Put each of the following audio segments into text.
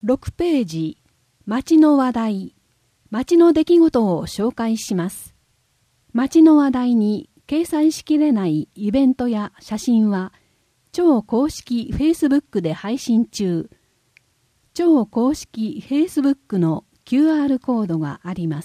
6ページ、町の話題、町の出来事を紹介します。町の話題に掲載しきれないイベントや写真は、超公式 Facebook で配信中。超公式 Facebook の QR コードがあります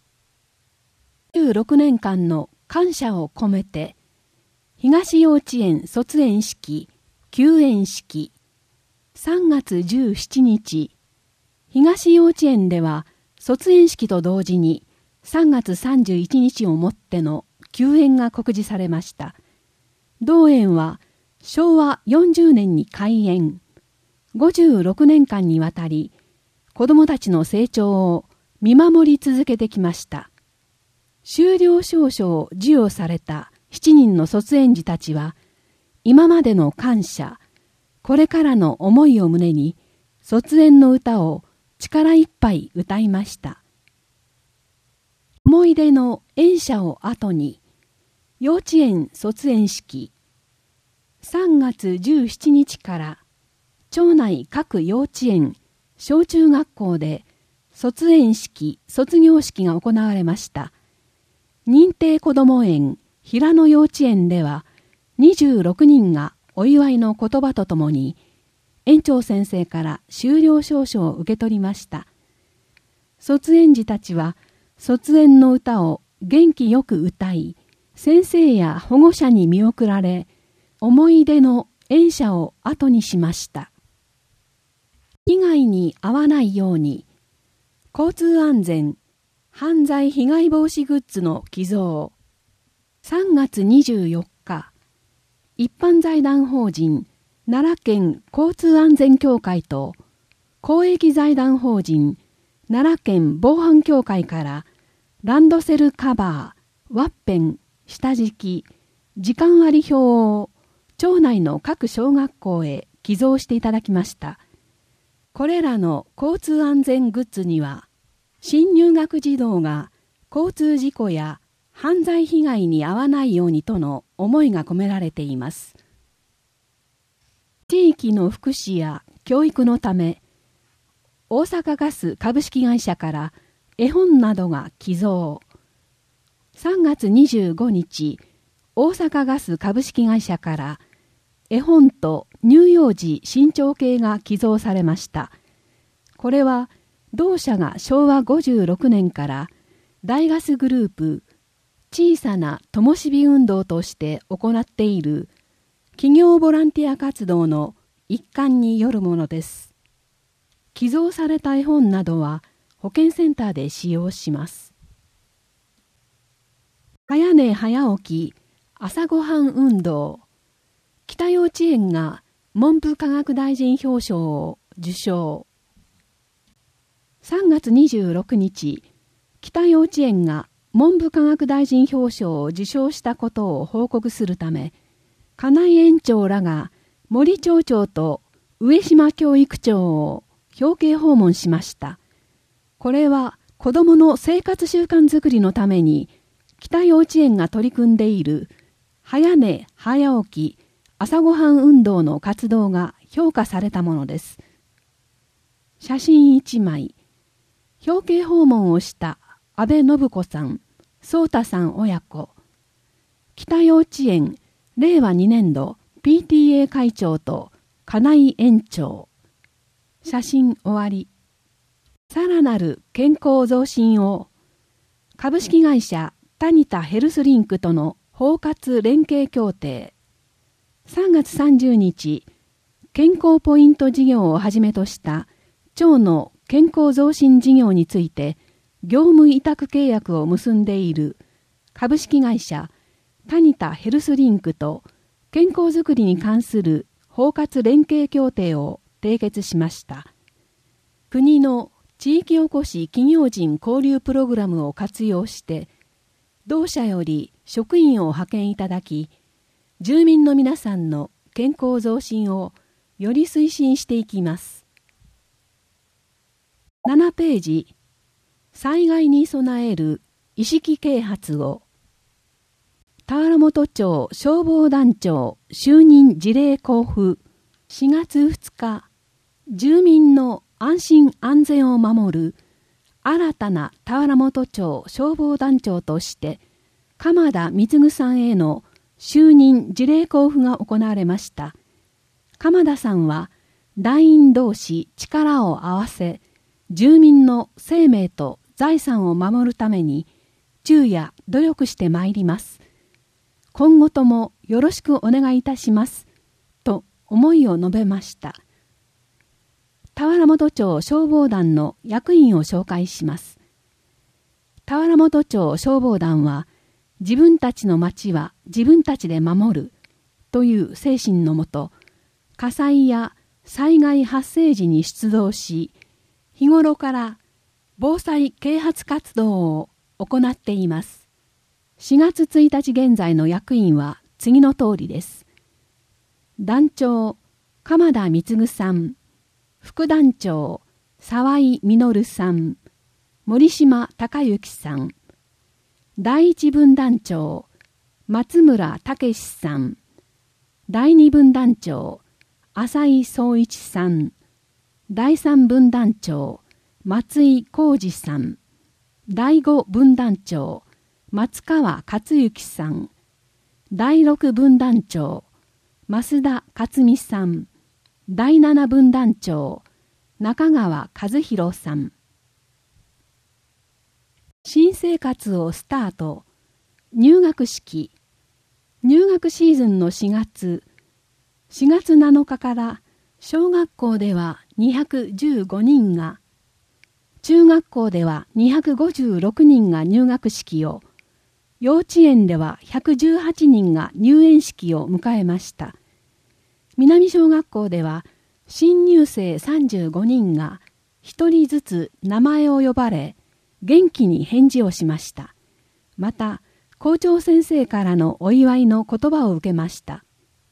。16年間の感謝を込めて、東幼稚園卒園式、休園式、3月17日、東幼稚園では卒園式と同時に3月31日をもっての休園が告示されました。同園は昭和40年に開園、56年間にわたり子どもたちの成長を見守り続けてきました。修了証書を授与された7人の卒園児たちは、今までの感謝、これからの思いを胸に、卒園の歌を力いっぱい歌いました。思い出の園舎を後に、幼稚園卒園式、3月17日から町内各幼稚園、小中学校で卒園式、卒業式が行われました。認定こども園平野幼稚園では26人がお祝いの言葉とともに園長先生から修了証書を受け取りました。卒園児たちは卒園の歌を元気よく歌い、先生や保護者に見送られ、思い出の園舎を後にしました。被害に遭わないように、交通安全、犯罪被害防止グッズの寄贈。3月24日、一般財団法人奈良県交通安全協会と公益財団法人奈良県防犯協会からランドセルカバー、ワッペン、下敷き、時間割表を町内の各小学校へ寄贈していただきました。これらの交通安全グッズには、新入学児童が交通事故や犯罪被害に遭わないようにとの思いが込められています。地域の福祉や教育のため、大阪ガス株式会社から絵本などが寄贈。3月25日、大阪ガス株式会社から絵本と乳幼児身長計が寄贈されました。これは同社が昭和56年から大ガスグループ小さな灯火運動として行っている企業ボランティア活動の一環によるものです。寄贈された絵本などは保健センターで使用します。早寝早起き朝ごはん運動。北幼稚園が文部科学大臣表彰を受賞。3月26日、北幼稚園が文部科学大臣表彰を受賞したことを報告するため、金井園長らが森町長と上島教育長を表敬訪問しました。これは子どもの生活習慣づくりのために、北幼稚園が取り組んでいる早寝早起き朝ごはん運動の活動が評価されたものです。写真1枚。表敬訪問をした安倍信子さん、宗太さん親子。北幼稚園令和2年度 PTA 会長と金井園長。写真終わり。さらなる健康増進を株式会社タニタヘルスリンクとの包括連携協定。3月30日、健康ポイント事業をはじめとした町の健康増進事業について業務委託契約を結んでいる株式会社タニタヘルスリンクと健康づくりに関する包括連携協定を締結しました。国の地域おこし企業人交流プログラムを活用して同社より職員を派遣いただき、住民の皆さんの健康増進をより推進していきます。7ページ、災害に備える意識啓発を。田原本町消防団長就任辞令交付。4月2日、住民の安心安全を守る新たな田原本町消防団長として鎌田貢さんへの就任辞令交付が行われました。鎌田さんは団員同士力を合わせ、住民の生命と財産を守るために昼夜努力してまいります。今後ともよろしくお願いいたします。と思いを述べました。田原本町消防団の役員を紹介します。田原本町消防団は、自分たちの町は自分たちで守るという精神のもと、火災や災害発生時に出動し、日頃から防災啓発活動を行っています。4月1日現在の役員は次の通りです。団長、鎌田貢さん。副団長、沢井実さん。森島隆之さん。第一分団長、松村武さん。第二分団長、浅井総一さん。第三分団長、松井浩二さん。第五分団長、松川克之さん。第六分団長、増田克美さん。第七分団長、中川和弘さん。新生活をスタート。入学式。入学シーズンの4月7日から小学校では215人が、中学校では256人が入学式を、幼稚園では118人が入園式を迎えました。南小学校では新入生35人が1人ずつ名前を呼ばれ、元気に返事をしました。また、校長先生からのお祝いの言葉を受けました。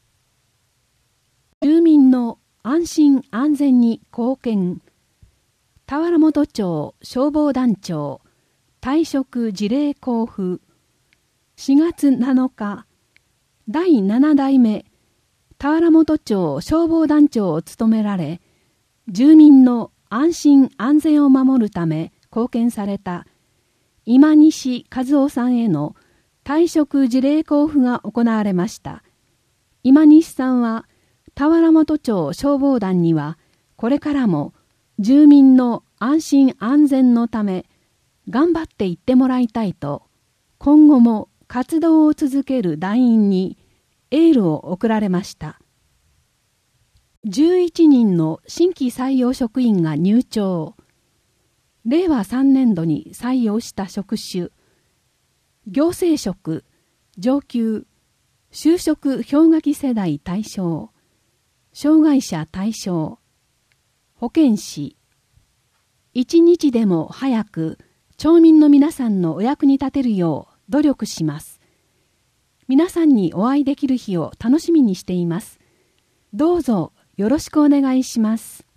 住民の安心安全に貢献。田原本町消防団長退職辞令交付。4月7日、第7代目田原本町消防団長を務められ、住民の安心安全を守るため貢献された今西和夫さんへの退職辞令交付が行われました。今西さんは田原本町消防団にはこれからも住民の安心安全のため頑張っていってもらいたいと、今後も活動を続ける団員にエールを送られました。11人の新規採用職員が入庁。令和3年度に採用した職種、行政職、上級、就職氷河期世代対象、障害者対象、保健師。一日でも早く町民の皆さんのお役に立てるよう努力します。皆さんにお会いできる日を楽しみにしています。どうぞよろしくお願いします。